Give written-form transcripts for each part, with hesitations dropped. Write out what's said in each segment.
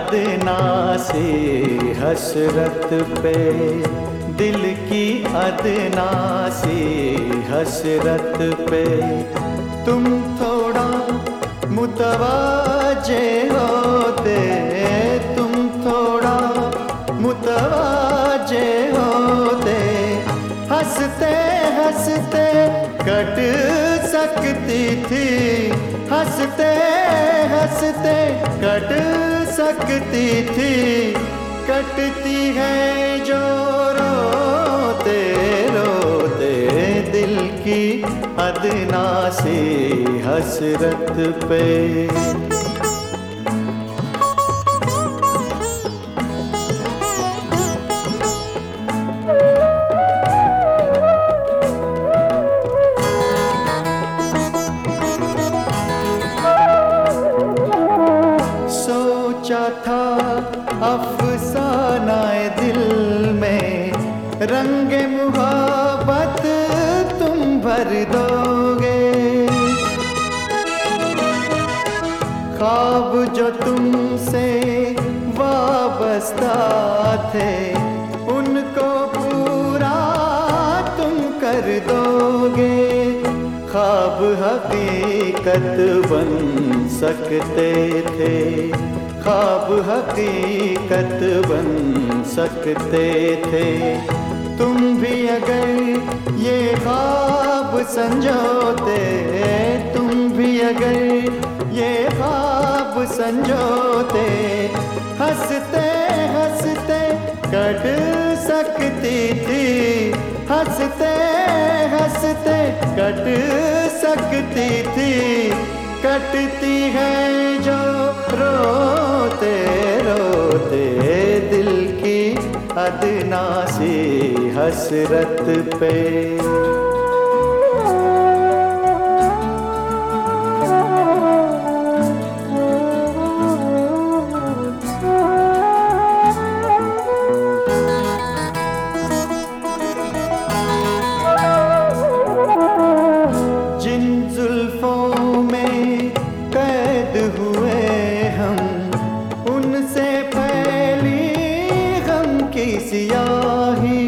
अदना सी हसरत पे, दिल की अदना सी हसरत पे तुम थोड़ा मुतवाजे होते, तुम थोड़ा मुतवाजे होते, हंसते हंसते कट सकती थी, हंसते हंसते कट सकती थी, कटती है जो रोते रोते दिल की अदना सी हसरत पे। सोचा था अफसानाए दिल में रंगे मुहब्बत तुम भर दोगे, ख्वाब जो तुमसे वाबस्ता थे उनको पूरा तुम कर दोगे, ख्वाब हकीकत बन सकते थे, ख्वाब हकीकत बन सकते थे, तुम भी अगर ये ख्वाब संजोते, तुम भी अगर ये ख्वाब संजोते, हंसते हंसते कट सकती थी, हंसते हंसते कट सकती थी, कटती है जो रोते रोते दिल की अदना सी हसरत पे। जिन जुल्फों में कैद हुए हम, उनसे फैली गम की सियाही,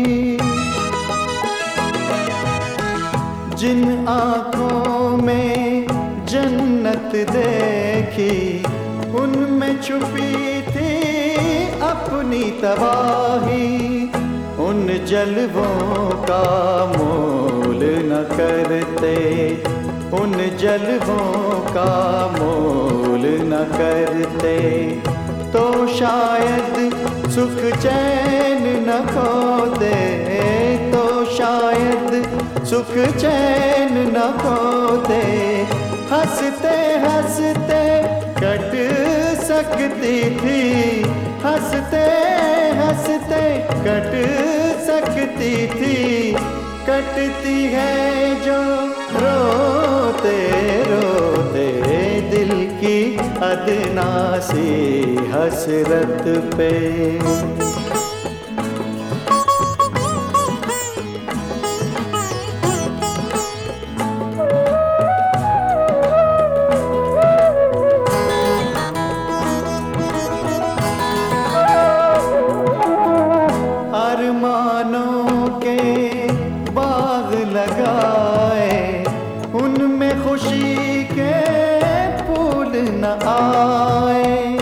जिन आँखों में जन्नत देखी उनमें छुपी थी अपनी तबाही, उन जलवों का मोल न करते, उन जलवों का मोल न करते, तो शायद सुख चैन न खोते, तो शायद सुख चैन न खोते, हंसते हंसते कट सकती थी, हंसते हंसते कट सकती थी, कटती है जो रोते रोते दिल की अदना सी हसरत पे। अरमानों के बाग लगाए उनमें खुशी के फूल न आए,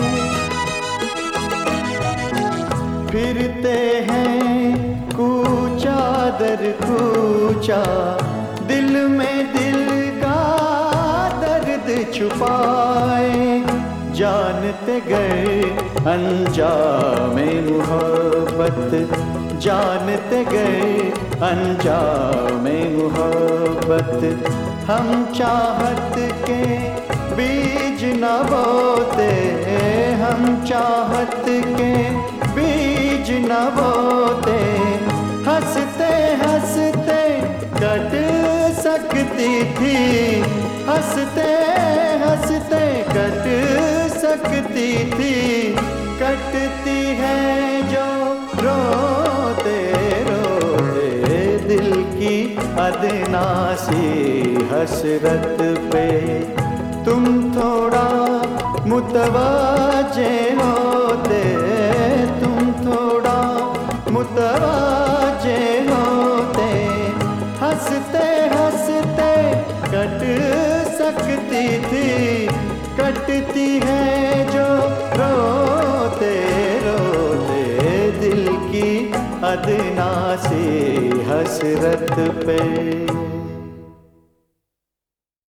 फिरते हैं कूचा दर कूचा, दिल में दिल का दर्द छुपाए, जानते गए अंजामे मोहब्बत, जानते गए अंजामे मोहब्बत, हम चाहत के बीज न बोते, हम चाहत के बीज न बोते, हंसते हंसते कट सकती थी, हंसते हंसते कट सकती थी, कटती है जो रोते रोते दिल की अदना सी हसरत पे, तुम थोड़ा मुतवाजे होते तुम थोड़ा, मुतवाजे होते, हंसते हंसते कट सकती थी, कटती है जो रोते रोते दिल की अदना सी हसरत पे।